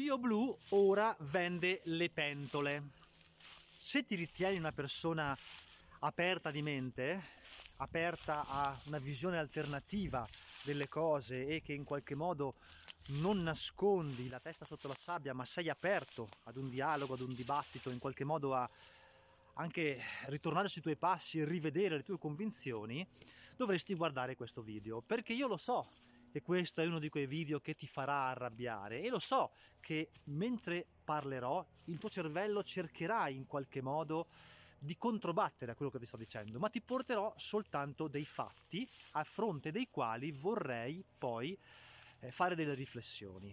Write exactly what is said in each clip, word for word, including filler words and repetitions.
BioBlue ora vende le pentole. Se ti ritieni una persona aperta di mente, aperta a una visione alternativa delle cose e che in qualche modo non nascondi la testa sotto la sabbia, ma sei aperto ad un dialogo, ad un dibattito, in qualche modo a anche ritornare sui tuoi passi e rivedere le tue convinzioni, dovresti guardare questo video, perché io lo so che questo è uno di quei video che ti farà arrabbiare e lo so che mentre parlerò il tuo cervello cercherà in qualche modo di controbattere a quello che ti sto dicendo, ma ti porterò soltanto dei fatti a fronte dei quali vorrei poi eh, fare delle riflessioni.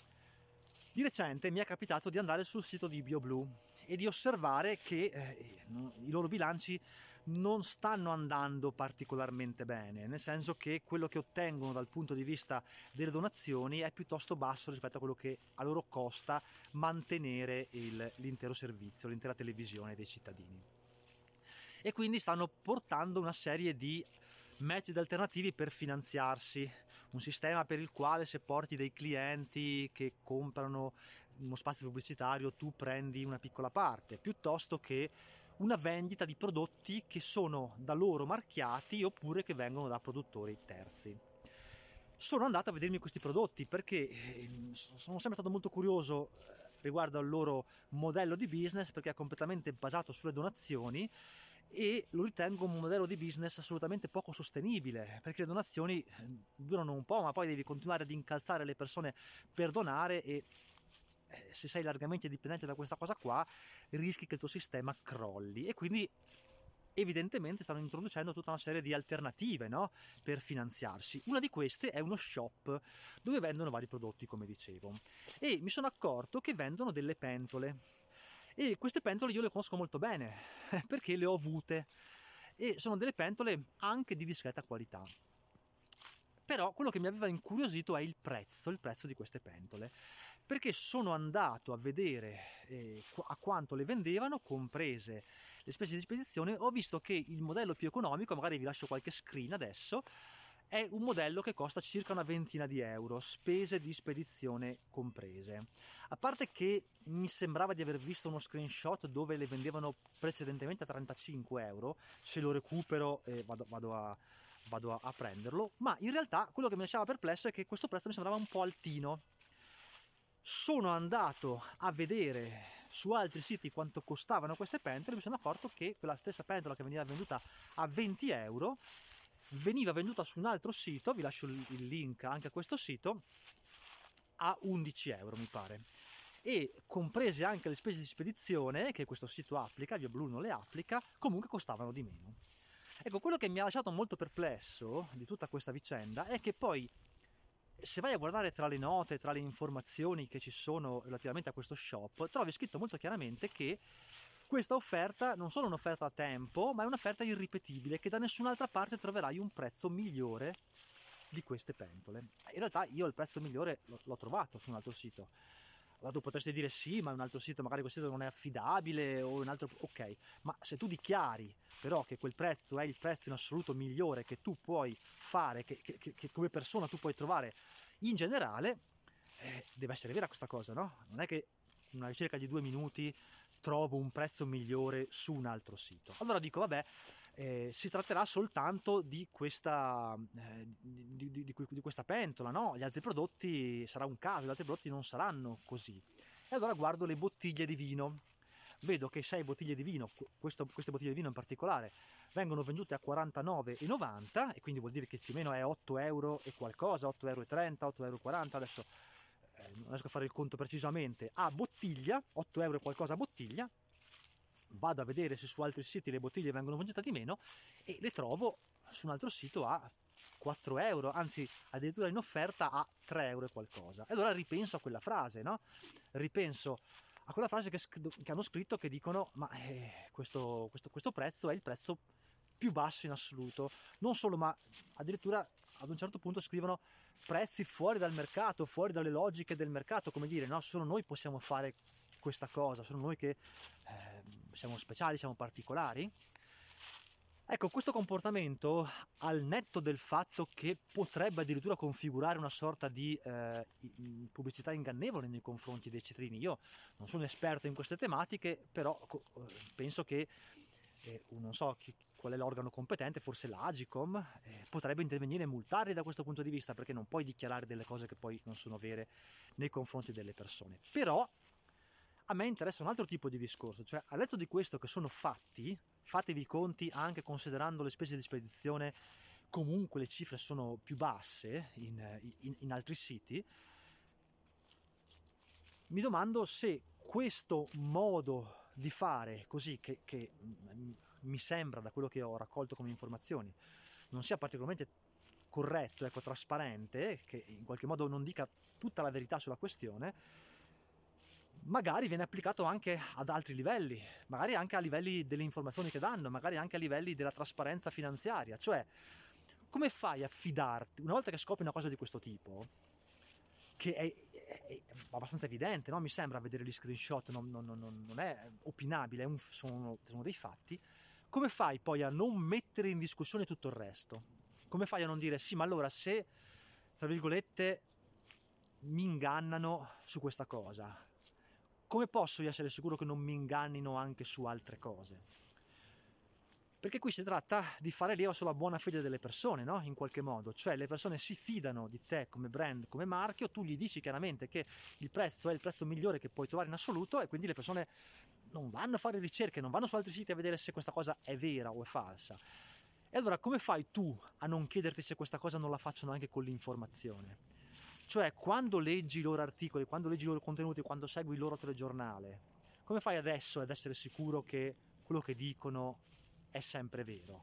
Di recente mi è capitato di andare sul sito di BioBlue e di osservare che eh, i loro bilanci non stanno andando particolarmente bene, nel senso che quello che ottengono dal punto di vista delle donazioni è piuttosto basso rispetto a quello che a loro costa mantenere il, l'intero servizio, l'intera televisione dei cittadini. E quindi stanno portando una serie di metodi alternativi per finanziarsi, un sistema per il quale se porti dei clienti che comprano uno spazio pubblicitario tu prendi una piccola parte, piuttosto che una vendita di prodotti che sono da loro marchiati oppure che vengono da produttori terzi. Sono andato a vedermi questi prodotti perché sono sempre stato molto curioso riguardo al loro modello di business, perché è completamente basato sulle donazioni e lo ritengo un modello di business assolutamente poco sostenibile, perché le donazioni durano un po', ma poi devi continuare ad incalzare le persone per donare e se sei largamente dipendente da questa cosa qua rischi che il tuo sistema crolli. E quindi evidentemente stanno introducendo tutta una serie di alternative, no? Per finanziarsi. Una di queste è uno shop dove vendono vari prodotti, come dicevo, e mi sono accorto che vendono delle pentole. E queste pentole io le conosco molto bene perché le ho avute e sono delle pentole anche di discreta qualità. Però quello che mi aveva incuriosito è il prezzo, il prezzo di queste pentole, perché sono andato a vedere eh, a quanto le vendevano, comprese le spese di spedizione. Ho visto che il modello più economico, magari vi lascio qualche screen adesso, è un modello che costa circa una ventina di euro, spese di spedizione comprese. A parte che mi sembrava di aver visto uno screenshot dove le vendevano precedentemente a trentacinque euro, se lo recupero eh, vado, vado, a, vado a, a prenderlo, ma in realtà quello che mi lasciava perplesso è che questo prezzo mi sembrava un po' altino. Sono andato a vedere su altri siti quanto costavano queste pentole e mi sono accorto che quella stessa pentola che veniva venduta a venti euro veniva venduta su un altro sito, vi lascio il link anche a questo sito, a undici euro mi pare, e comprese anche le spese di spedizione che questo sito applica, BioBlue non le applica, comunque costavano di meno. Ecco, quello che mi ha lasciato molto perplesso di tutta questa vicenda è che poi se vai a guardare tra le note, tra le informazioni che ci sono relativamente a questo shop, trovi scritto molto chiaramente che questa offerta non solo è un'offerta a tempo, ma è un'offerta irripetibile, che da nessun'altra parte troverai un prezzo migliore di queste pentole. In realtà io il prezzo migliore l'ho trovato su un altro sito. Allora tu potresti dire sì, ma un altro sito, magari quel sito non è affidabile o un altro... Ok, ma se tu dichiari però che quel prezzo è il prezzo in assoluto migliore che tu puoi fare, che, che, che come persona tu puoi trovare in generale, eh, deve essere vera questa cosa, no? Non è che una ricerca di due minuti trovo un prezzo migliore su un altro sito. Allora dico, vabbè, eh, si tratterà soltanto di questa, eh, di, di, di, di questa pentola, no? Gli altri prodotti sarà un caso, gli altri prodotti non saranno così. E allora guardo le bottiglie di vino. Vedo che sei bottiglie di vino, questo, queste bottiglie di vino in particolare, vengono vendute a quarantanove e novanta e quindi vuol dire che più o meno è otto euro e qualcosa, otto e trenta, otto e quaranta, adesso eh, non riesco a fare il conto precisamente, a bottiglia, otto euro e qualcosa a bottiglia. Vado a vedere se su altri siti le bottiglie vengono vendute di meno e le trovo su un altro sito a quattro euro, anzi addirittura in offerta a tre euro e qualcosa. E allora ripenso a quella frase, no? Ripenso a quella frase che, che hanno scritto, che dicono ma eh, questo, questo, questo prezzo è il prezzo più basso in assoluto. Non solo, ma addirittura ad un certo punto scrivono prezzi fuori dal mercato, fuori dalle logiche del mercato, come dire, no, solo noi possiamo fare questa cosa, sono noi che eh, siamo speciali, siamo particolari. Ecco, questo comportamento, al netto del fatto che potrebbe addirittura configurare una sorta di eh, pubblicità ingannevole nei confronti dei cittadini, io non sono esperto in queste tematiche, però penso che, eh, non so chi, qual è l'organo competente, forse l'Agicom, eh, potrebbe intervenire e multarli da questo punto di vista, perché non puoi dichiarare delle cose che poi non sono vere nei confronti delle persone. Però a me interessa un altro tipo di discorso, cioè al netto di questo che sono fatti, fatevi i conti anche considerando le spese di spedizione, comunque le cifre sono più basse in, in, in altri siti. Mi domando se questo modo di fare così, che, che mi sembra da quello che ho raccolto come informazioni, non sia particolarmente corretto, ecco, trasparente, che in qualche modo non dica tutta la verità sulla questione, magari viene applicato anche ad altri livelli, magari anche a livelli delle informazioni che danno, magari anche a livelli della trasparenza finanziaria. Cioè, come fai a fidarti, una volta che scopri una cosa di questo tipo, che è, è, è abbastanza evidente, no? Mi sembra, vedere gli screenshot, non, non, non, non è opinabile, è un, sono, sono dei fatti. Come fai poi a non mettere in discussione tutto il resto? Come fai a non dire, sì, ma allora se, tra virgolette, mi ingannano su questa cosa, come posso io essere sicuro che non mi ingannino anche su altre cose? Perché qui si tratta di fare leva sulla buona fede delle persone, no? In qualche modo, cioè le persone si fidano di te come brand, come marchio, tu gli dici chiaramente che il prezzo è il prezzo migliore che puoi trovare in assoluto e quindi le persone non vanno a fare ricerche, non vanno su altri siti a vedere se questa cosa è vera o è falsa. E allora come fai tu a non chiederti se questa cosa non la facciano anche con l'informazione? Cioè, quando leggi i loro articoli, quando leggi i loro contenuti, quando segui il loro telegiornale, come fai adesso ad essere sicuro che quello che dicono è sempre vero?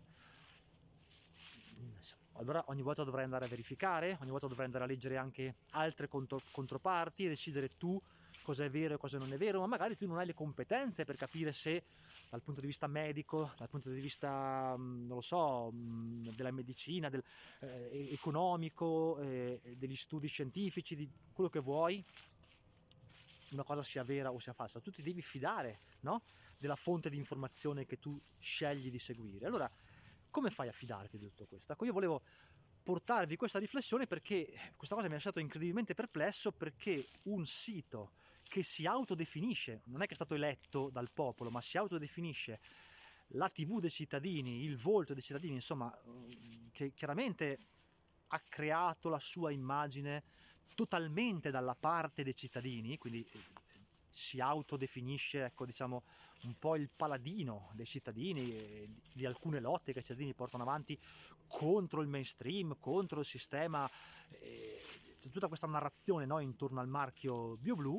Allora ogni volta dovrai andare a verificare, ogni volta dovrai andare a leggere anche altre contro- controparti e decidere tu cosa è vero e cosa non è vero, ma magari tu non hai le competenze per capire se dal punto di vista medico, dal punto di vista, non lo so, della medicina, del, eh, economico, eh, degli studi scientifici, di quello che vuoi, una cosa sia vera o sia falsa. Tu ti devi fidare, no? Della fonte di informazione che tu scegli di seguire. Allora, come fai a fidarti di tutto questo? Ecco, io volevo portarvi questa riflessione perché questa cosa mi ha lasciato incredibilmente perplesso, perché un sito che si autodefinisce, non è che è stato eletto dal popolo, ma si autodefinisce la tivù dei cittadini, il volto dei cittadini, insomma, che chiaramente ha creato la sua immagine totalmente dalla parte dei cittadini, quindi si autodefinisce, ecco, diciamo, un po' il paladino dei cittadini e di alcune lotte che i cittadini portano avanti contro il mainstream, contro il sistema, eh, tutta questa narrazione, no, intorno al marchio BioBlue,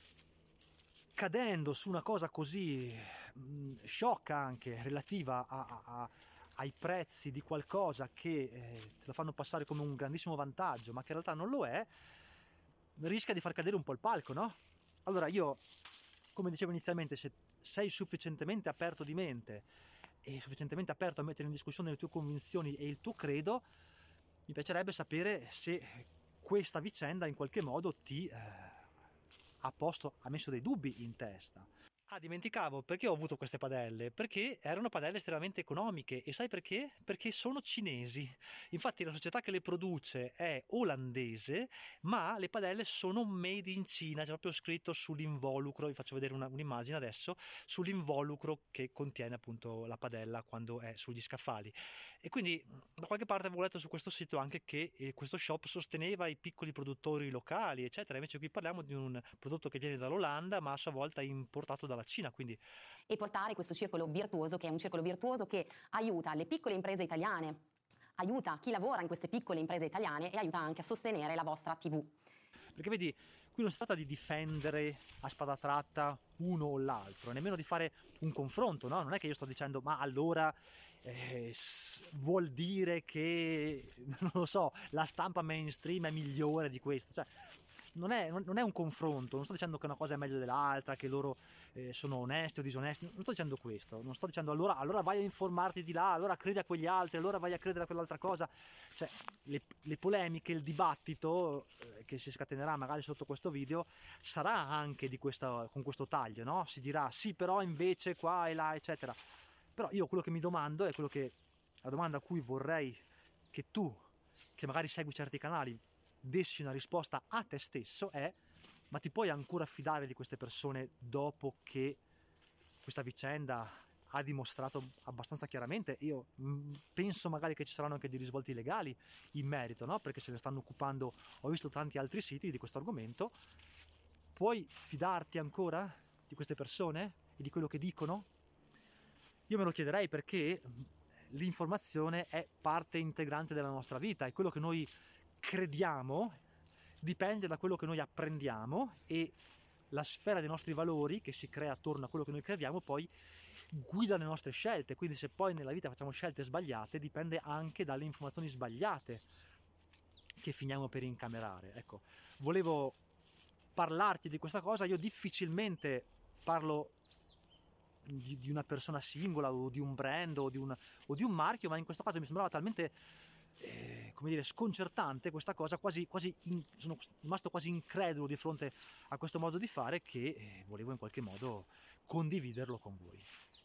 cadendo su una cosa così mh, sciocca anche relativa a, a, a, ai prezzi di qualcosa che eh, te lo fanno passare come un grandissimo vantaggio, ma che in realtà non lo è, rischia di far cadere un po' il palco, no? Allora io, come dicevo inizialmente, se sei sufficientemente aperto di mente e sufficientemente aperto a mettere in discussione le tue convinzioni e il tuo credo, mi piacerebbe sapere se questa vicenda in qualche modo ti eh, ha posto, ha messo dei dubbi in testa. Ah, dimenticavo, perché ho avuto queste padelle? Perché erano padelle estremamente economiche e sai perché? Perché sono cinesi. Infatti la società che le produce è olandese, ma le padelle sono made in Cina, c'è proprio scritto sull'involucro, vi faccio vedere una, un'immagine adesso, sull'involucro che contiene appunto la padella quando è sugli scaffali. E quindi da qualche parte avevo letto su questo sito anche che eh, questo shop sosteneva i piccoli produttori locali, eccetera. Invece qui parliamo di un prodotto che viene dall'Olanda, ma a sua volta è importato dalla Cina, quindi... E portare questo circolo virtuoso, che è un circolo virtuoso che aiuta le piccole imprese italiane, aiuta chi lavora in queste piccole imprese italiane e aiuta anche a sostenere la vostra tivù. Perché vedi, qui non si tratta di difendere a spada tratta uno o l'altro, nemmeno di fare un confronto, no? Non è che io sto dicendo, ma allora eh, vuol dire che, non lo so, la stampa mainstream è migliore di questo, cioè... Non è, non è un confronto, non sto dicendo che una cosa è meglio dell'altra, che loro eh, sono onesti o disonesti, non sto dicendo questo, non sto dicendo allora, allora vai a informarti di là, allora credi a quegli altri, allora vai a credere a quell'altra cosa. Cioè le, le polemiche, il dibattito eh, che si scatenerà magari sotto questo video sarà anche di questa, con questo taglio, no? Si dirà sì però invece qua e là eccetera. Però io quello che mi domando è quello che la domanda a cui vorrei che tu, che magari segui certi canali, dessi una risposta a te stesso è: ma ti puoi ancora fidare di queste persone dopo che questa vicenda ha dimostrato abbastanza chiaramente? Io mh, penso magari che ci saranno anche dei risvolti legali in merito, no? Perché se ne stanno occupando, ho visto tanti altri siti di questo argomento. Puoi fidarti ancora di queste persone e di quello che dicono? Io me lo chiederei, perché l'informazione è parte integrante della nostra vita e quello che noi crediamo dipende da quello che noi apprendiamo, e la sfera dei nostri valori che si crea attorno a quello che noi crediamo poi guida le nostre scelte. Quindi se poi nella vita facciamo scelte sbagliate, dipende anche dalle informazioni sbagliate che finiamo per incamerare. Ecco, volevo parlarti di questa cosa. Io difficilmente parlo di, di una persona singola o di un brand o di un, o di un marchio, ma in questo caso mi sembrava talmente eh, come dire, sconcertante questa cosa, quasi, quasi in, sono rimasto quasi incredulo di fronte a questo modo di fare, che eh, volevo in qualche modo condividerlo con voi.